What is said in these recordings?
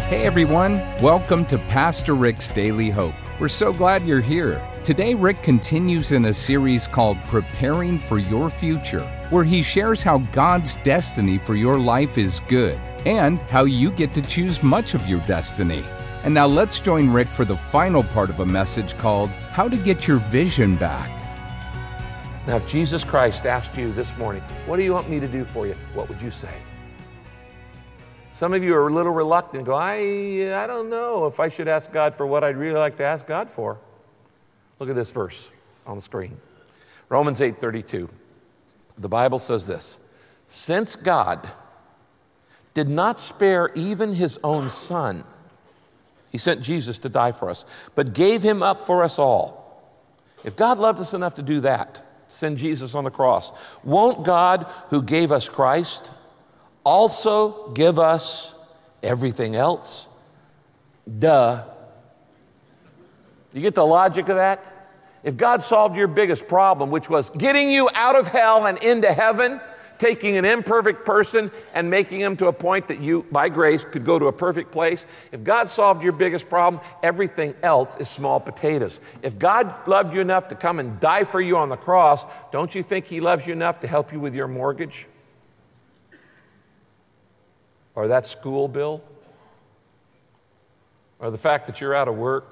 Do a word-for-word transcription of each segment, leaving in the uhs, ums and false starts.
Hey everyone, welcome to Pastor Rick's Daily Hope. We're so glad you're here. Today, Rick continues in a series called Preparing for Your Future, where he shares how God's destiny for your life is good and how you get to choose much of your destiny. And now let's join Rick for the final part of a message called How to Get Your Vision Back. Now, if Jesus Christ asked you this morning, what do you want me to do for you? What would you say? Some of you are a little reluctant and go, I, I don't know if I should ask God for what I'd really like to ask God for. Look at this verse on the screen. Romans eight thirty-two. The Bible says this, since God did not spare even his own son, he sent Jesus to die for us, but gave him up for us all. If God loved us enough to do that, send Jesus on the cross, won't God who gave us Christ also give us everything else? Duh. You get the logic of that? If God solved your biggest problem, which was getting you out of hell and into heaven, taking an imperfect person and making him to a point that you, by grace, could go to a perfect place. If God solved your biggest problem, everything else is small potatoes. If God loved you enough to come and die for you on the cross, don't you think he loves you enough to help you with your mortgage? Or that school bill? Or the fact that you're out of work?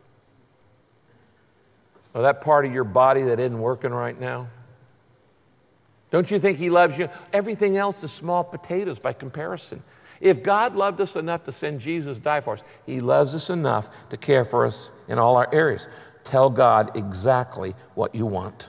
Or that part of your body that isn't working right now? Don't you think he loves you? Everything else is small potatoes by comparison. If God loved us enough to send Jesus to die for us, he loves us enough to care for us in all our areas. Tell God exactly what you want.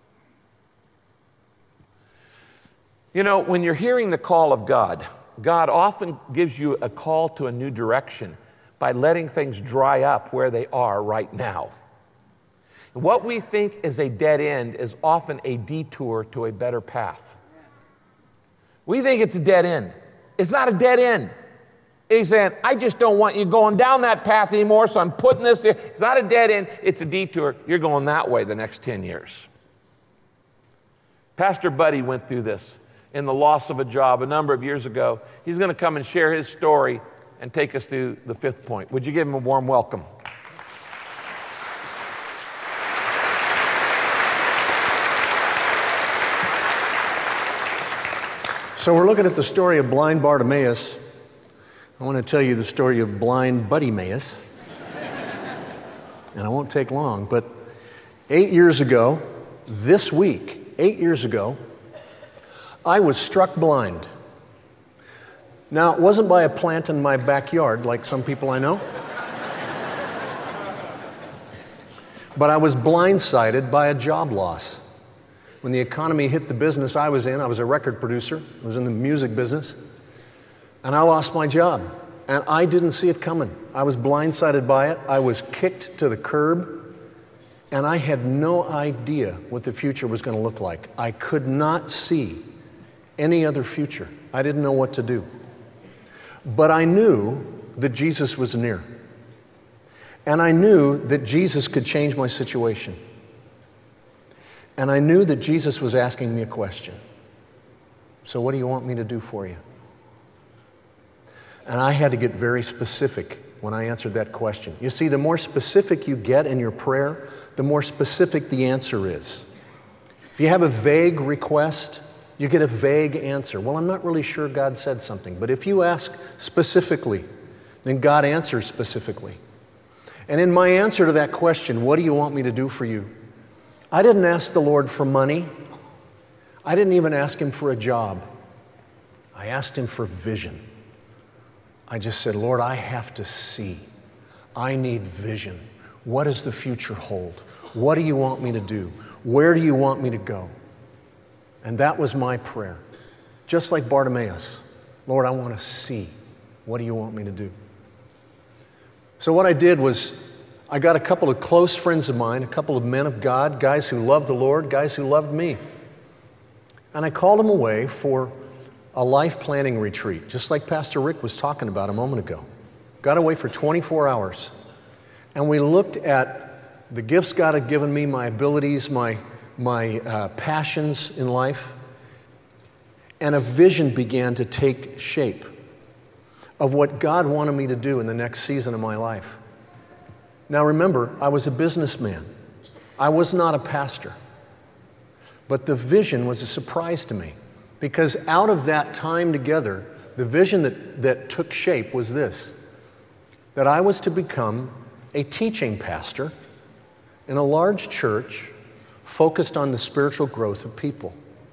You know, when you're hearing the call of God, God often gives you a call to a new direction by letting things dry up where they are right now. What we think is a dead end is often a detour to a better path. We think it's a dead end. It's not a dead end. He's saying, I just don't want you going down that path anymore, so I'm putting this there. It's not a dead end, it's a detour. You're going that way the next ten years. Pastor Buddy went through this in the loss of a job a number of years ago. He's going to come and share his story and take us through the fifth point. Would you give him a warm welcome? So we're looking at the story of blind Bartimaeus. I want to tell you the story of blind Buddy-maeus. And I won't take long, but eight years ago, this week, eight years ago, I was struck blind. Now, it wasn't by a plant in my backyard, like some people I know. But I was blindsided by a job loss. When the economy hit the business I was in, I was a record producer, I was in the music business, and I lost my job. And I didn't see it coming. I was blindsided by it. I was kicked to the curb, and I had no idea what the future was going to look like. I could not see any other future. I didn't know what to do. But I knew that Jesus was near. And I knew that Jesus could change my situation. And I knew that Jesus was asking me a question. So what do you want me to do for you? And I had to get very specific when I answered that question. You see, the more specific you get in your prayer, the more specific the answer is. If you have a vague request, you get a vague answer. Well, I'm not really sure God said something. But if you ask specifically, then God answers specifically. And in my answer to that question, what do you want me to do for you? I didn't ask the Lord for money. I didn't even ask him for a job. I asked him for vision. I just said, Lord, I have to see. I need vision. What does the future hold? What do you want me to do? Where do you want me to go? And that was my prayer. Just like Bartimaeus. Lord, I want to see. What do you want me to do? So what I did was I got a couple of close friends of mine, a couple of men of God, guys who loved the Lord, guys who loved me. And I called them away for a life planning retreat, just like Pastor Rick was talking about a moment ago. Got away for twenty-four hours. And we looked at the gifts God had given me, my abilities, my, my uh, passions in life. And a vision began to take shape. of what God wanted me to do in the next season of my life. Now remember, I was a businessman. I was not a pastor. But the vision was a surprise to me, because out of that time together, the vision that, that took shape was this, that I was to become a teaching pastor in a large church focused on the spiritual growth of people.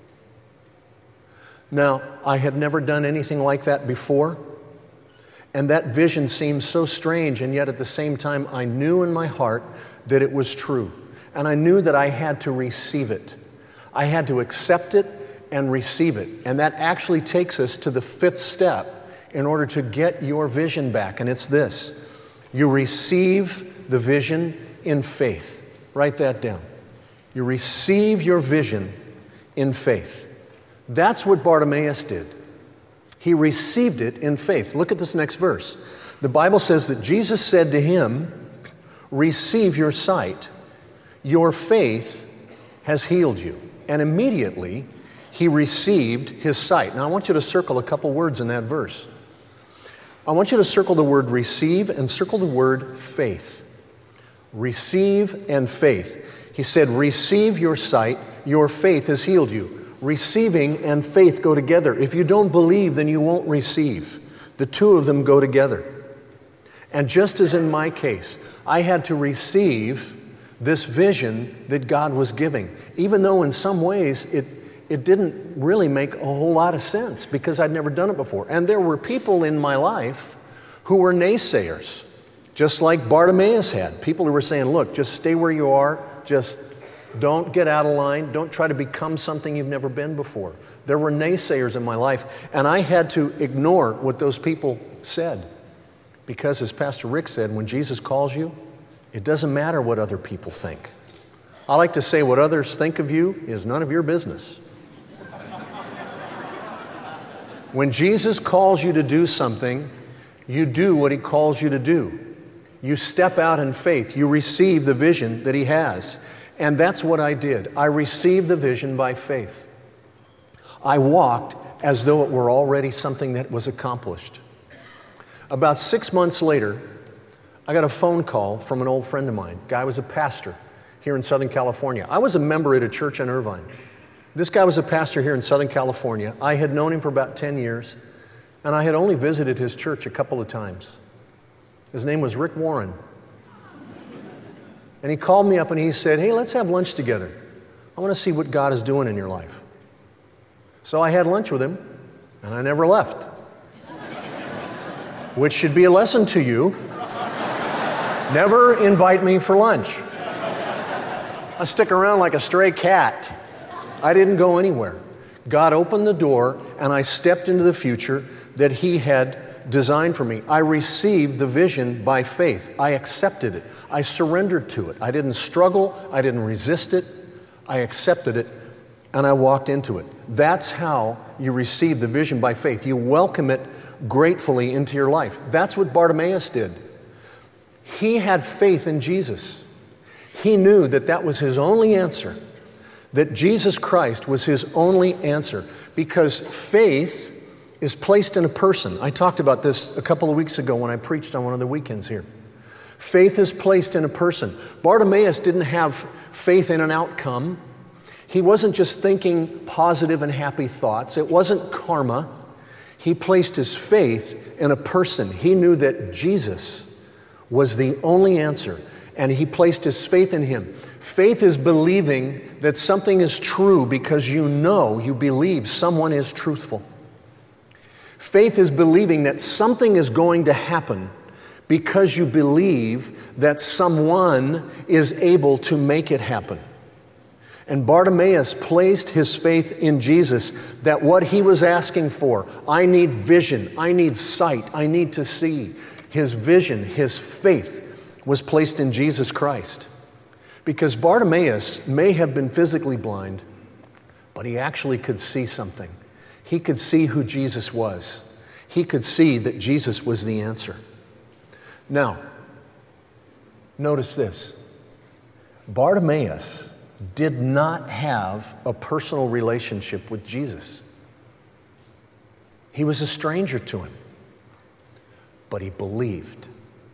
Now, I had never done anything like that before, and that vision seemed so strange, and yet at the same time, I knew in my heart that it was true, and I knew that I had to receive it. I had to accept it and receive it, and that actually takes us to the fifth step in order to get your vision back, and it's this. You receive the vision in faith. Write that down. You receive your vision in faith. That's what Bartimaeus did. He received it in faith. Look at this next verse. The Bible says that Jesus said to him, "Receive your sight. Your faith has healed you." And immediately he received his sight. Now I want you to circle a couple words in that verse. I want you to circle the word receive and circle the word faith. Receive and faith. He said, receive your sight, your faith has healed you. Receiving and faith go together. If you don't believe, then you won't receive. The two of them go together. And just as in my case, I had to receive this vision that God was giving, even though in some ways it, it didn't really make a whole lot of sense because I'd never done it before. And there were people in my life who were naysayers, just like Bartimaeus had. People who were saying, look, just stay where you are, just don't get out of line, don't try to become something you've never been before. There were naysayers in my life, and I had to ignore what those people said. Because as Pastor Rick said, when Jesus calls you, it doesn't matter what other people think. I like to say what others think of you is none of your business. When Jesus calls you to do something, you do what He calls you to do. You step out in faith. You receive the vision that He has. And that's what I did. I received the vision by faith. I walked as though it were already something that was accomplished. About six months later, I got a phone call from an old friend of mine. Guy was a pastor here in Southern California. I was a member at a church in Irvine. This guy was a pastor here in Southern California. I had known him for about ten years, and I had only visited his church a couple of times. His name was Rick Warren. And he called me up and he said, hey, let's have lunch together. I want to see what God is doing in your life. So I had lunch with him, and I never left. Which should be a lesson to you. Never invite me for lunch. I stick around like a stray cat. I didn't go anywhere. God opened the door, and I stepped into the future that He had designed for me. I received the vision by faith. I accepted it. I surrendered to it. I didn't struggle. I didn't resist it. I accepted it, and I walked into it. That's how you receive the vision by faith. You welcome it gratefully into your life. That's what Bartimaeus did. He had faith in Jesus. He knew that that was his only answer, that Jesus Christ was his only answer, because faith is placed in a person. I talked about this a couple of weeks ago when I preached on one of the weekends here. Faith is placed in a person. Bartimaeus didn't have faith in an outcome. He wasn't just thinking positive and happy thoughts. It wasn't karma. He placed his faith in a person. He knew that Jesus was the only answer, and he placed his faith in Him. Faith is believing that something is true because you know, you believe someone is truthful. Faith is believing that something is going to happen because you believe that someone is able to make it happen. And Bartimaeus placed his faith in Jesus, that what he was asking for, I need vision, I need sight, I need to see. His vision, his faith was placed in Jesus Christ. Because Bartimaeus may have been physically blind, but he actually could see something. He could see who Jesus was. He could see that Jesus was the answer. Now, notice this. Bartimaeus did not have a personal relationship with Jesus. He was a stranger to Him. but he believed.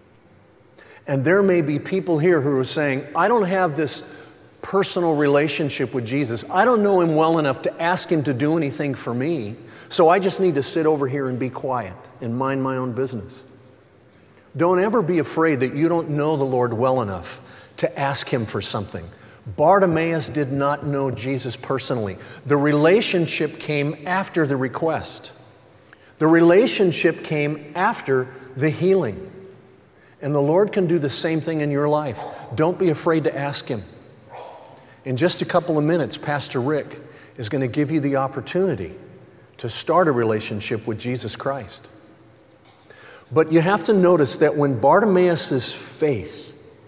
And there may be people here who are saying, I don't have this personal relationship with Jesus. I don't know him well enough to ask him to do anything for me, so I just need to sit over here and be quiet and mind my own business. Don't ever be afraid that you don't know the Lord well enough to ask him for something. Bartimaeus did not know Jesus personally. The relationship came after the request. The relationship came after the healing. And the Lord can do the same thing in your life. Don't be afraid to ask him. In just a couple of minutes, Pastor Rick is going to give you the opportunity to start a relationship with Jesus Christ. But you have to notice that when Bartimaeus' faith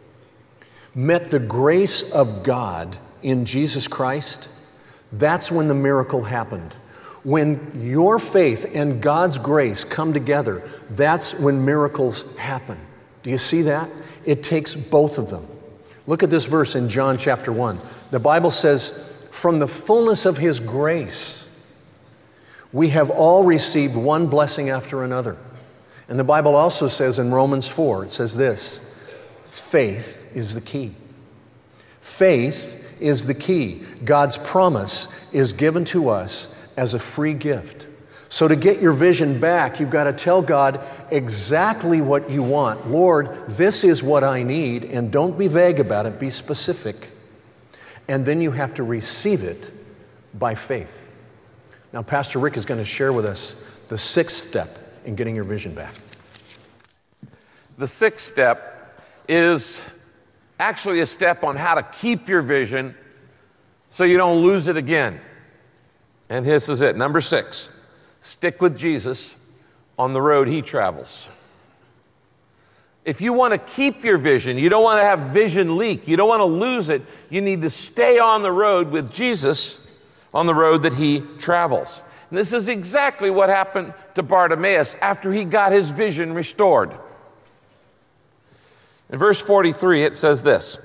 met the grace of God in Jesus Christ, that's when the miracle happened. When your faith and God's grace come together, that's when miracles happen. Do you see that? It takes both of them. Look at this verse in John chapter one. The Bible says, from the fullness of his grace, we have all received one blessing after another. And the Bible also says in Romans four, it says this, faith is the key. Faith is the key. God's promise is given to us as a free gift. So to get your vision back, you've got to tell God exactly what you want. Lord, this is what I need, and don't be vague about it, be specific. And then you have to receive it by faith. Now, Pastor Rick is going to share with us the sixth step in getting your vision back. The sixth step is actually a step on how to keep your vision so you don't lose it again. And this is it. Number six, stick with Jesus on the road he travels. If you want to keep your vision, you don't want to have vision leak, you don't want to lose it, you need to stay on the road with Jesus on the road that he travels. And this is exactly what happened to Bartimaeus after he got his vision restored. In verse forty-three, it says this,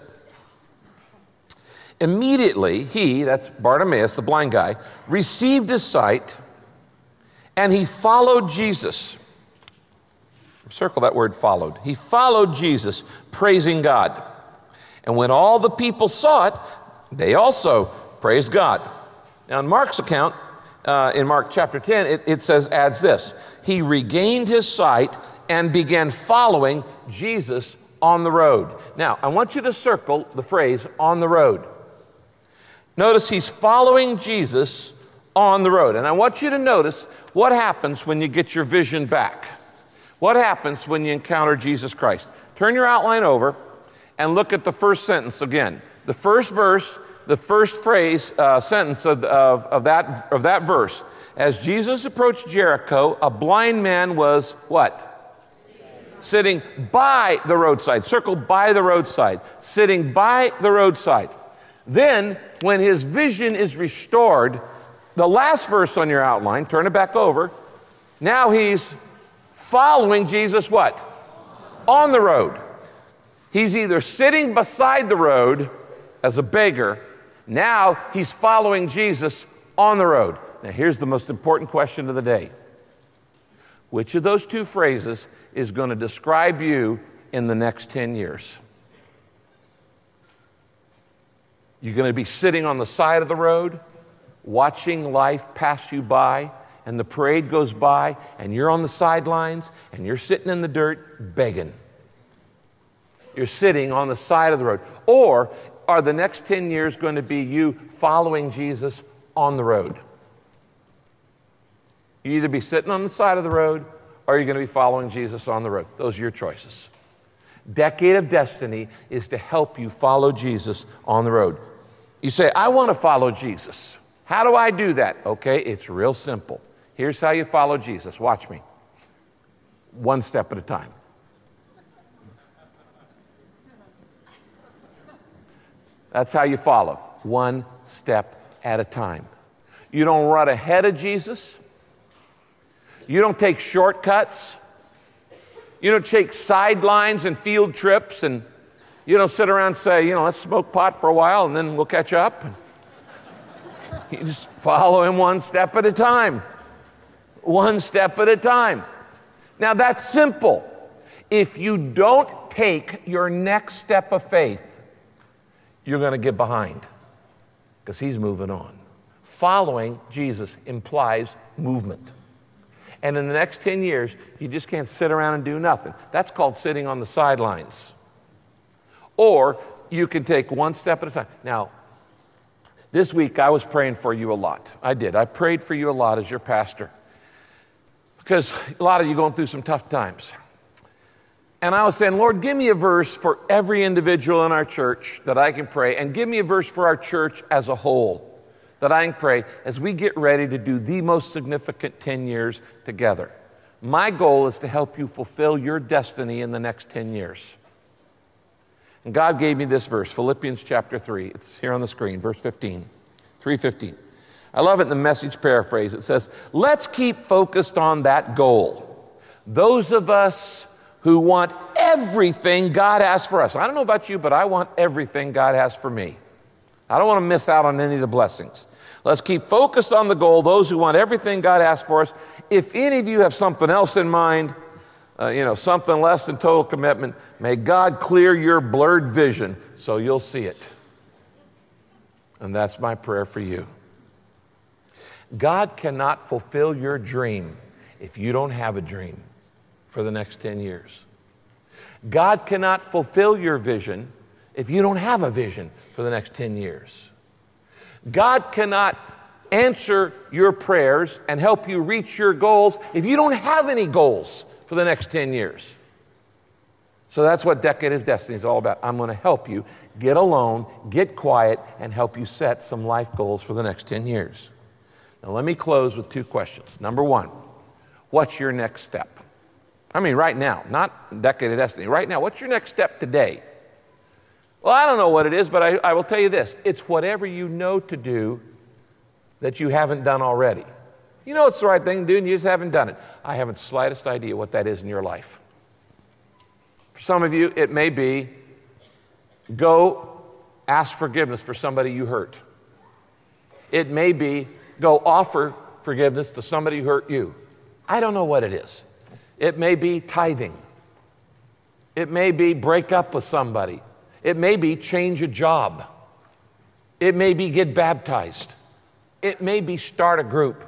immediately he, that's Bartimaeus, the blind guy, received his sight, and he followed Jesus. Circle that word followed. He followed Jesus, praising God. And when all the people saw it, they also praised God. Now in Mark's account, uh, in Mark chapter ten, it, it says, adds this, he regained his sight and began following Jesus on the road. Now, I want you to circle the phrase on the road. Notice he's following Jesus on the road. And I want you to notice what happens when you get your vision back. What happens when you encounter Jesus Christ? Turn your outline over and look at the first sentence again. The first verse, the first phrase, uh, sentence of, of, of, that, of that verse. As Jesus approached Jericho, a blind man was what? Sitting by the roadside. Circle by the roadside. Sitting by the roadside. Then, when his vision is restored, the last verse on your outline, turn it back over. Now he's following Jesus what? On the road. He's either sitting beside the road as a beggar. Now he's following Jesus on the road. Now here's the most important question of the day. Which of those two phrases is going to describe you in the next ten years? You're going to be sitting on the side of the road, watching life pass you by, and the parade goes by, and you're on the sidelines, and you're sitting in the dirt begging. You're sitting on the side of the road. Or are the next ten years going to be you following Jesus on the road? You either be sitting on the side of the road, or you're going to be following Jesus on the road. Those are your choices. Decade of Destiny is to help you follow Jesus on the road. You say, I want to follow Jesus. How do I do that? Okay, it's real simple. Here's how you follow Jesus. Watch me. One step at a time. That's how you follow. One step at a time. You don't run ahead of Jesus. You don't take shortcuts. You don't take sidelines and field trips, and you don't sit around and say, you know, let's smoke pot for a while and then we'll catch up. You just follow him one step at a time. One step at a time. Now that's simple. If you don't take your next step of faith, you're going to get behind because he's moving on. Following Jesus implies movement. And in the next ten years, you just can't sit around and do nothing. That's called sitting on the sidelines. Or you can take one step at a time. Now, this week I was praying for you a lot. I did. I prayed for you a lot as your pastor because a lot of you going through some tough times. And I was saying, Lord, give me a verse for every individual in our church that I can pray, and give me a verse for our church as a whole that I can pray as we get ready to do the most significant ten years together. My goal is to help you fulfill your destiny in the next ten years. And God gave me this verse, Philippians chapter three. It's here on the screen, verse fifteen, three fifteen. I love it in the Message paraphrase. It says, let's keep focused on that goal. Those of us who want everything God has for us. I don't know about you, but I want everything God has for me. I don't want to miss out on any of the blessings. Let's keep focused on the goal, those who want everything God has for us. If any of you have something else in mind, uh, you know, something less than total commitment, may God clear your blurred vision so you'll see it. And that's my prayer for you. God cannot fulfill your dream if you don't have a dream for the next ten years. God cannot fulfill your vision if you don't have a vision for the next ten years. God cannot answer your prayers and help you reach your goals if you don't have any goals for the next ten years. So that's what Decade of Destiny is all about. I'm going to help you get alone, get quiet, and help you set some life goals for the next ten years. Now let me close with two questions. Number one, what's your next step? I mean, right now, not Decade of Destiny. Right now, what's your next step today? Well, I don't know what it is, but I, I will tell you this. It's whatever you know to do that you haven't done already. You know it's the right thing to do, and you just haven't done it. I haven't the slightest idea what that is in your life. For some of you, it may be go ask forgiveness for somebody you hurt. It may be go offer forgiveness to somebody who hurt you. I don't know what it is. It may be tithing. It may be break up with somebody. It may be change a job. It may be get baptized. It may be start a group.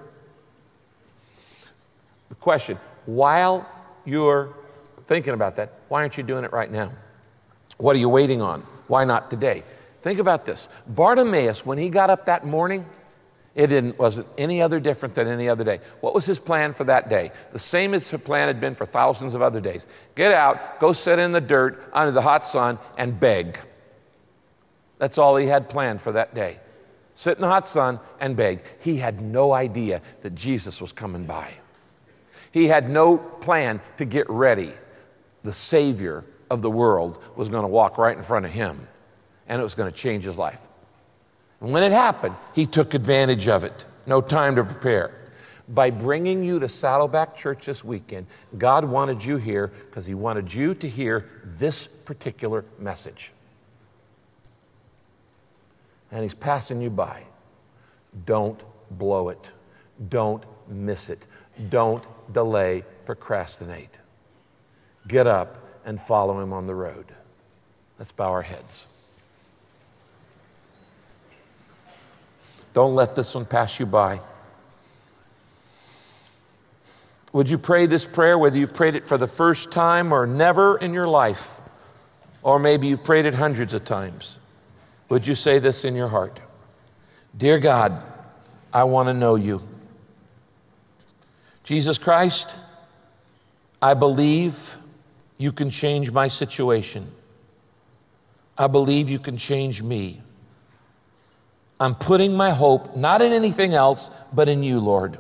The question, while you're thinking about that, why aren't you doing it right now? What are you waiting on? Why not today? Think about this. Bartimaeus, when he got up that morning, it didn't, wasn't any other different than any other day. What was his plan for that day? The same as his plan had been for thousands of other days. Get out, go sit in the dirt under the hot sun and beg. That's all he had planned for that day. Sit in the hot sun and beg. He had no idea that Jesus was coming by. He had no plan to get ready. The Savior of the world was going to walk right in front of him, and it was going to change his life. And when it happened, he took advantage of it. No time to prepare. By bringing you to Saddleback Church this weekend, God wanted you here because he wanted you to hear this particular message. And he's passing you by. Don't blow it. Don't miss it. Don't delay, procrastinate. Get up and follow him on the road. Let's bow our heads. Don't let this one pass you by. Would you pray this prayer, whether you've prayed it for the first time or never in your life, or maybe you've prayed it hundreds of times? Would you say this in your heart? Dear God, I want to know you. Jesus Christ, I believe you can change my situation. I believe you can change me. I'm putting my hope not in anything else, but in you, Lord.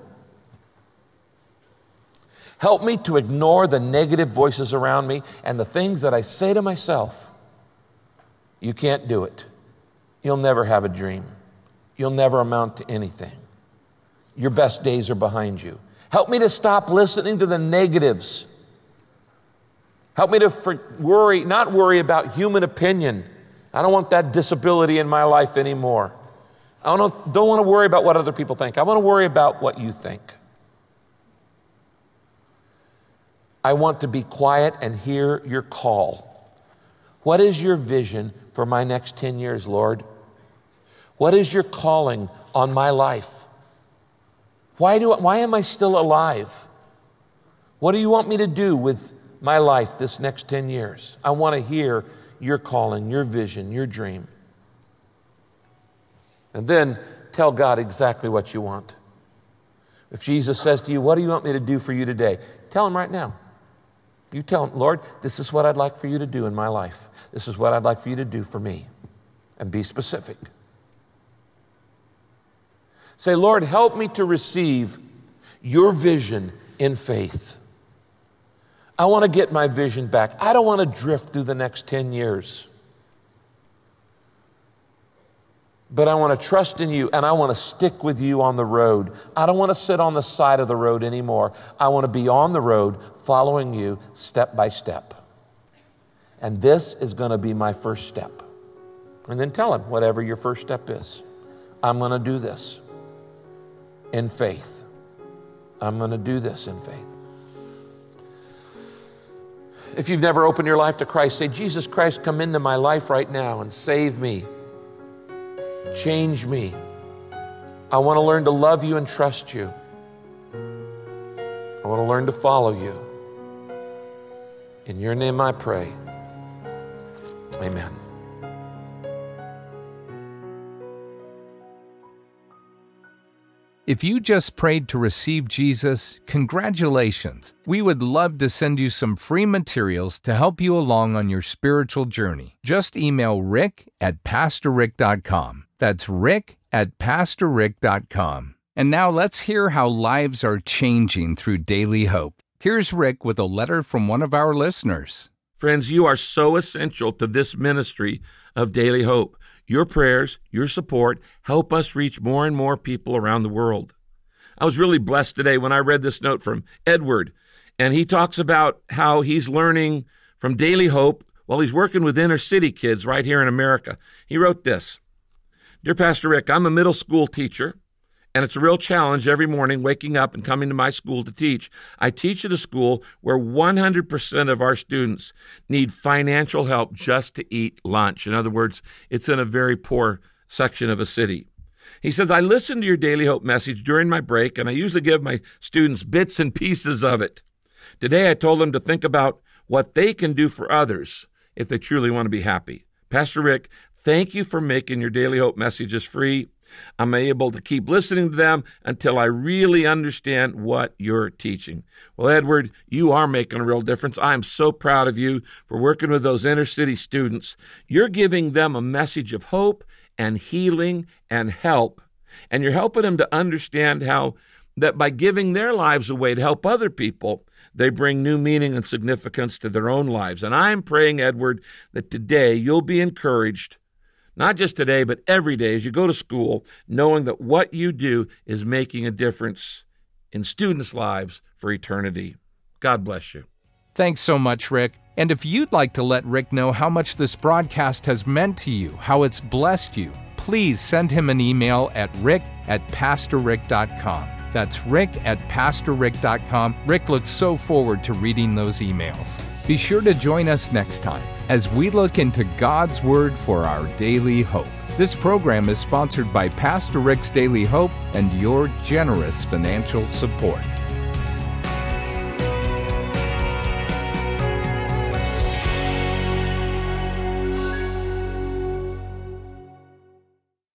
Help me to ignore the negative voices around me and the things that I say to myself. You can't do it. You'll never have a dream. You'll never amount to anything. Your best days are behind you. Help me to stop listening to the negatives. Help me to for- worry, not worry about human opinion. I don't want that disability in my life anymore. I don't, don't want to worry about what other people think. I want to worry about what you think. I want to be quiet and hear your call. What is your vision for my next ten years, Lord? What is your calling on my life? Why do, why am I still alive? What do you want me to do with my life this next ten years? I want to hear your calling, your vision, your dream. And then tell God exactly what you want. If Jesus says to you, what do you want me to do for you today? Tell him right now. You tell him, Lord, this is what I'd like for you to do in my life. This is what I'd like for you to do for me. And be specific. Say, Lord, help me to receive your vision in faith. I want to get my vision back. I don't want to drift through the next ten years. But I want to trust in you, and I want to stick with you on the road. I don't want to sit on the side of the road anymore. I want to be on the road following you step by step. And this is going to be my first step. And then tell him whatever your first step is. I'm going to do this in faith. I'm going to do this in faith. If you've never opened your life to Christ, say, Jesus Christ, come into my life right now and save me. Change me. I want to learn to love you and trust you. I want to learn to follow you. In your name I pray. Amen. If you just prayed to receive Jesus, congratulations. We would love to send you some free materials to help you along on your spiritual journey. Just email rick at pastor rick dot com. That's rick at pastor rick dot com. And now let's hear how lives are changing through Daily Hope. Here's Rick with a letter from one of our listeners. Friends, you are so essential to this ministry of Daily Hope. Your prayers, your support help us reach more and more people around the world. I was really blessed today when I read this note from Edward, and he talks about how he's learning from Daily Hope while he's working with inner city kids right here in America. He wrote this: Dear Pastor Rick, I'm a middle school teacher, and it's a real challenge every morning waking up and coming to my school to teach. I teach at a school where one hundred percent of our students need financial help just to eat lunch. In other words, it's in a very poor section of a city. He says, I listen to your Daily Hope message during my break, and I usually give my students bits and pieces of it. Today, I told them to think about what they can do for others if they truly want to be happy. Pastor Rick, thank you for making your Daily Hope messages free. I'm able to keep listening to them until I really understand what you're teaching. Well, Edward, you are making a real difference. I am so proud of you for working with those inner city students. You're giving them a message of hope and healing and help, and you're helping them to understand how that by giving their lives away to help other people, they bring new meaning and significance to their own lives. And I'm praying, Edward, that today you'll be encouraged, not just today, but every day as you go to school, knowing that what you do is making a difference in students' lives for eternity. God bless you. Thanks so much, Rick. And if you'd like to let Rick know how much this broadcast has meant to you, how it's blessed you, please send him an email at rick at pastor rick dot com. That's rick at pastor rick dot com. Rick looks so forward to reading those emails. Be sure to join us next time as we look into God's Word for our daily hope. This program is sponsored by Pastor Rick's Daily Hope and your generous financial support.